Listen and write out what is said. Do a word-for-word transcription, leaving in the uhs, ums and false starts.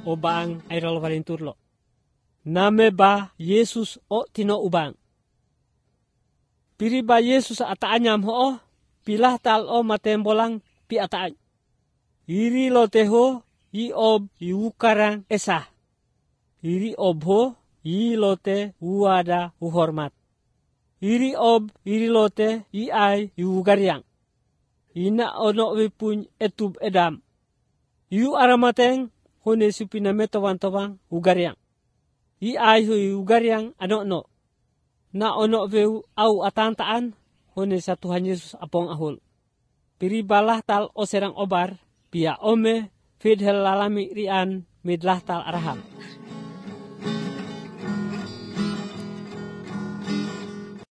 o baang ay rolo valinturlo. Name ba Yesus o tino ubang. Piri ba Yesus ataanyam ho pilah tal o matembolang pi ataan. Iri lo teho i ob i ukarang esa. Iri ob ho i lote uada uhormat. Iri ob iri lote i ay i ugaryang. Ina ono wipun etub edam. Iu aramateng hone supiname tawang-tawang ugaryang. I ay hui ugaryang ano no. Na ono veu au atantaan hone sa Tuhan Yesus apong ahul. Piribalah tal o serang obar pia ome fidhel lalami rian midlah tal araham.